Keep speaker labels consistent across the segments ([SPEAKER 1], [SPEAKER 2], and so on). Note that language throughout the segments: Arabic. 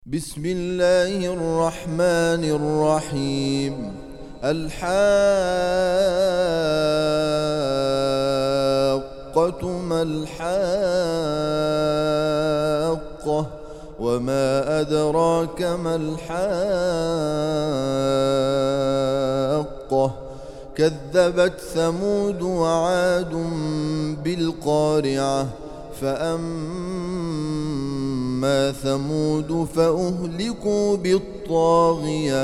[SPEAKER 1] بسم الله الرحمن الرحيم. الحاقة ما الحاقة وما أدراك ما الحاقة كذبت ثمود وعاد بالقارعة فأما ثمود فأهلكوا بالطاغية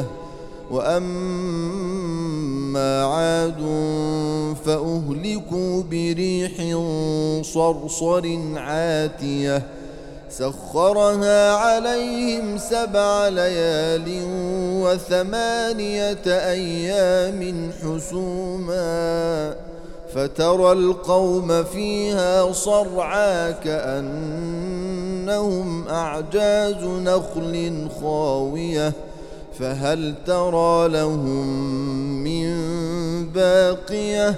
[SPEAKER 1] وأما عاد فأهلكوا بريح صرصر عاتية سخرها عليهم 7 ليال و8 أيام حسوما فترى القوم فيها صرعى كأنهم أعجاز نخل خاوية فهل ترى لهم من باقية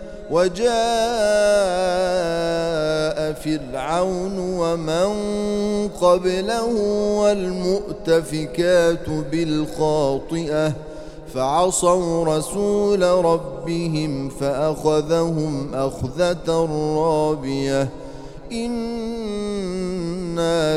[SPEAKER 1] وجاء فرعون ومن قبله والمؤتفكات بالخاطئة فعصوا رسول ربهم فأخذهم أخذة رابية إنا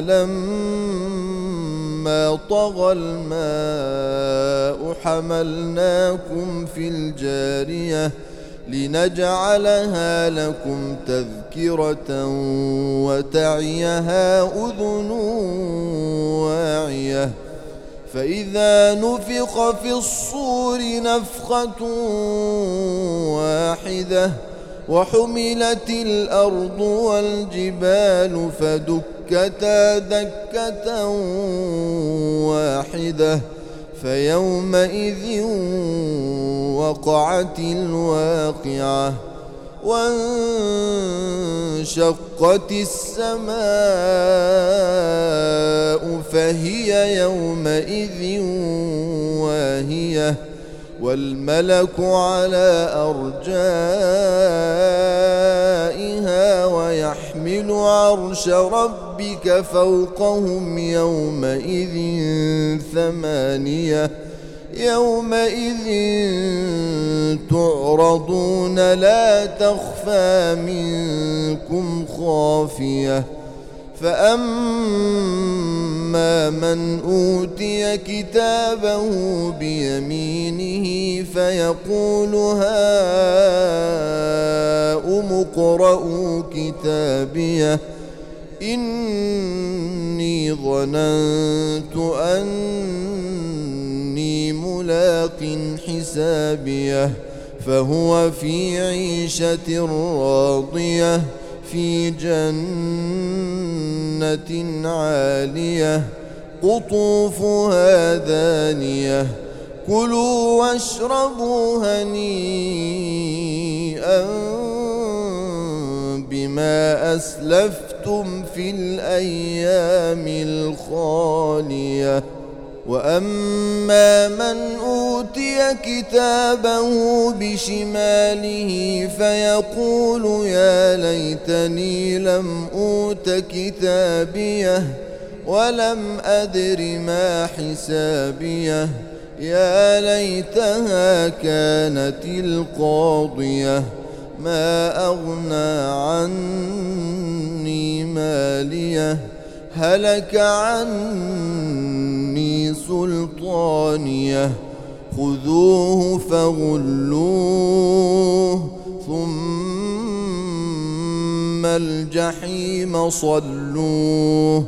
[SPEAKER 1] لما طغى الماء حملناكم في الجارية لنجعلها لكم تذكرة وتعيها أذن واعية فإذا نفخ في الصور نفخة واحدة وحملت الأرض والجبال فدكتا دكة واحدة فيومئذ وقعت الواقعة وانشقت السماء فهي يومئذ واهية والملك على أرجائها ويحمل عرش ربك فوقهم يومئذ 8 يومئذ تعرضون لا تخفى منكم خافية فأما من أوتي كتابه بيمينه فيقول هاؤم اقرءوا كتابيه إني ظننت أني ملاق حسابيه فهو في عيشة راضية في جنة عالية قطوفها دانية كلوا واشربوا هنيئا بما أسلفتم في الأيام الخالية وأما من أوتي كتابه بشماله فيقول يا ليتني لم أوت كتابيه ولم أدر ما حسابيه يا ليتها كانت القاضية ما أغنى عني ماليه هلك عني سلطانيه خذوه فغلوه ثم الجحيم صلوه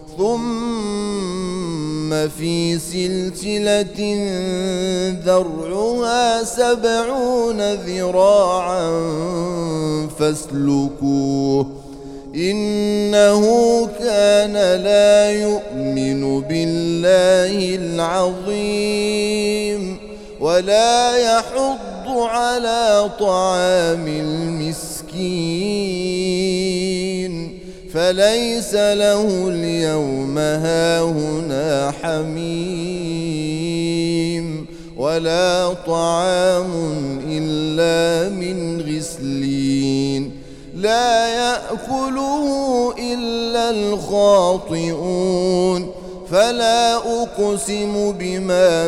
[SPEAKER 1] ثم في سلسلة ذرعها 70 ذراعا فاسلكوه إنه كان لا يؤمن بالله العظيم ولا يحض على طعام المسكين فليس له اليوم هاهنا حميم ولا طعام إلا من غسلين لا يأكله إلا الخاطئون فلا أقسم بما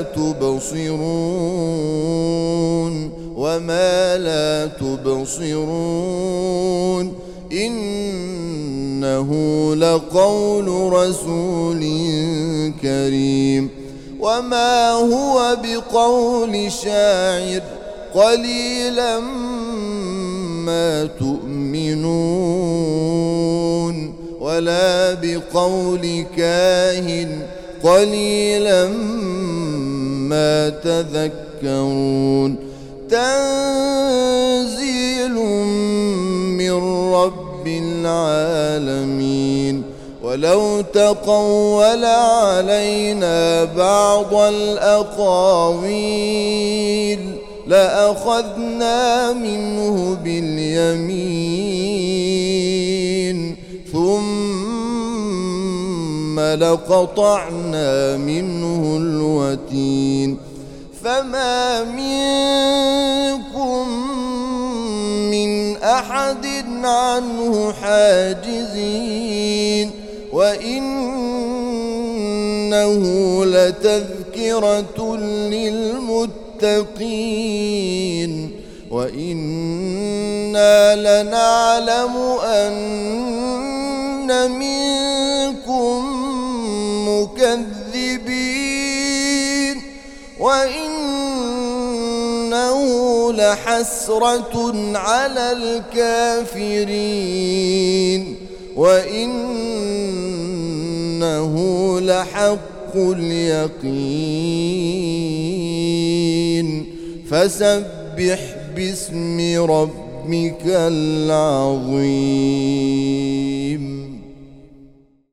[SPEAKER 1] تبصرون وما لا تبصرون إنه لقول رسول كريم وما هو بقول شاعر قليلا ما تؤمنون ولا بقول كاهن قليلا ما تذكرون تنزيل من رب العالمين ولو تقول علينا بعض الأقاويل لأخذنا منه باليمين ثم لقطعنا منه الوتين فما منكم من أحد عنه حاجزين وإنه لتذكرة للمتقين وإنا لنعلم أن منكم مكذبين وإنه لحسرة على الكافرين وإنه لحق اليقين فسبح باسم ربك العظيم.